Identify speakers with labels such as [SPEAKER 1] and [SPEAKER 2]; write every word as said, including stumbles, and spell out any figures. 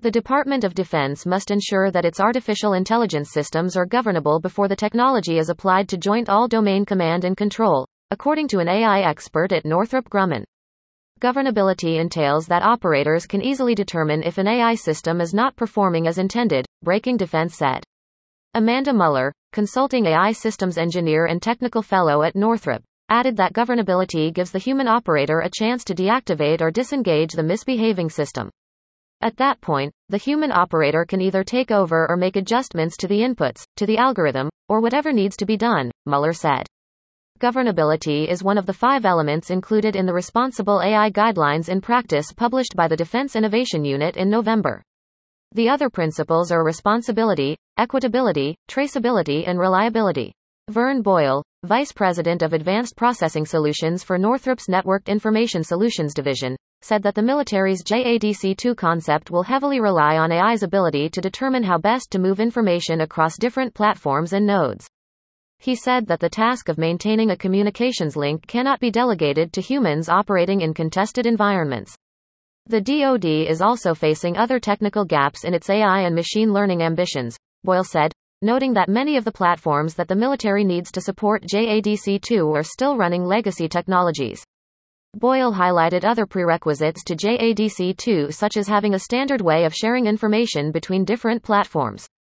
[SPEAKER 1] The Department of Defense must ensure that its artificial intelligence systems are governable before the technology is applied to joint all-domain command and control, according to an A I expert at Northrop Grumman. Governability entails that operators can easily determine if an A I system is not performing as intended, Breaking Defense said. Amanda Muller, consulting A I systems engineer and technical fellow at Northrop, added that governability gives the human operator a chance to deactivate or disengage the misbehaving system. At that point, the human operator can either take over or make adjustments to the inputs, to the algorithm, or whatever needs to be done, Muller said. Governability is one of the five elements included in the Responsible A I Guidelines in Practice published by the Defense Innovation Unit in November. The other principles are responsibility, equitability, traceability and reliability. Vern Boyle, Vice President of Advanced Processing Solutions for Northrop's Networked Information Solutions Division, said that the military's J A D C two concept will heavily rely on A I's ability to determine how best to move information across different platforms and nodes. He said that the task of maintaining a communications link cannot be delegated to humans operating in contested environments. The D O D is also facing other technical gaps in its A I and machine learning ambitions, Boyle said, noting that many of the platforms that the military needs to support J A D C two are still running legacy technologies. Boyle highlighted other prerequisites to J A D C two, such as having a standard way of sharing information between different platforms.